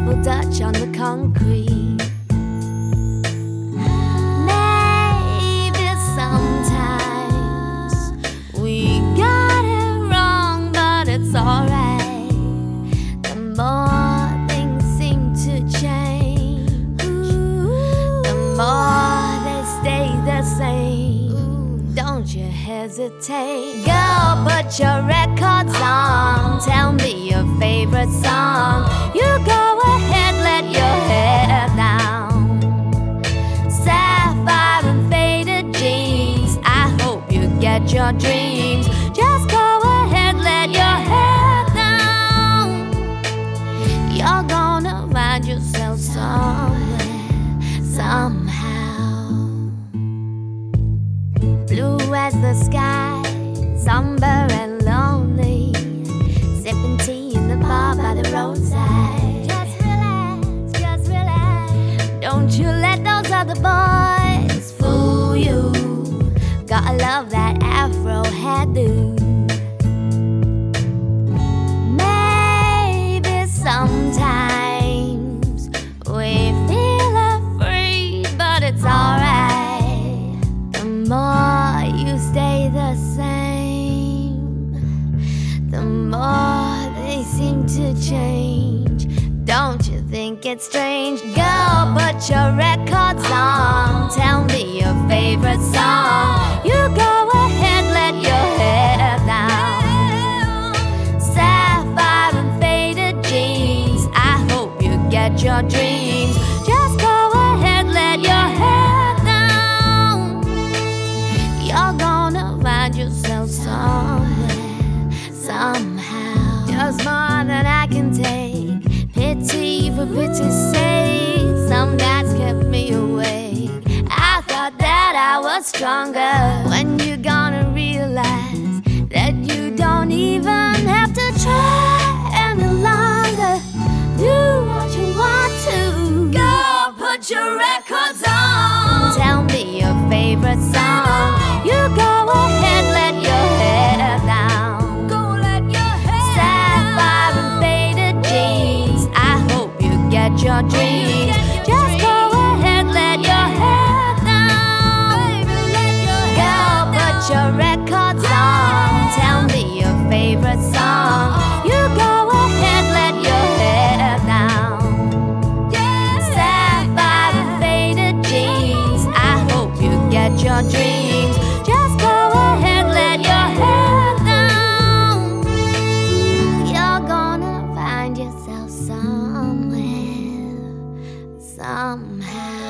double dutch on the concrete. Maybe sometimes we got it wrong, but it's alright. The more things seem to change, the more they stay the same. Don't you hesitate. Girl, put your records on. Tell me your favorite song. You go ahead, let your hair down. Sapphire and faded jeans. I hope you get your dreams. Just go ahead, let your hair down. You're gonna find yourself somewhere, somehow. Blue as the sky, somber and lonely, sipping tea in the bar by the roadside. Just relax, just relax. Don't you let those other boys fool you. Gotta love that afro hairdo. Maybe sometimes we feel afraid, but it's alright. The more you stay the same, the more they seem to change. Don't you think it's strange? Girl, put your records on. Tell me your favorite song. You go ahead, let your hair down. Sapphire and faded jeans. I hope you get your dreams. Just go ahead, let your hair down. You're gonna find yourself somewhere, somehow. Just more than I can take. Pity for pity's sake. Some nights kept me awake. I thought that I was stronger. When you gonna realize that you don't even have to try any longer? Do what you want to. Go, put your records on. Tell me your favorite song. You go ahead, let your hair down. Go let your hair Sapphire and faded jeans. I hope you get your dreams. Just go ahead, let your hair down. Girl, put your records on. Tell me your favorite song. You go ahead, let your hair down. Sapphire and faded jeans. I hope you get your dreams. Just go ahead, let your hair down. You're gonna find yourself somewhere, somehow.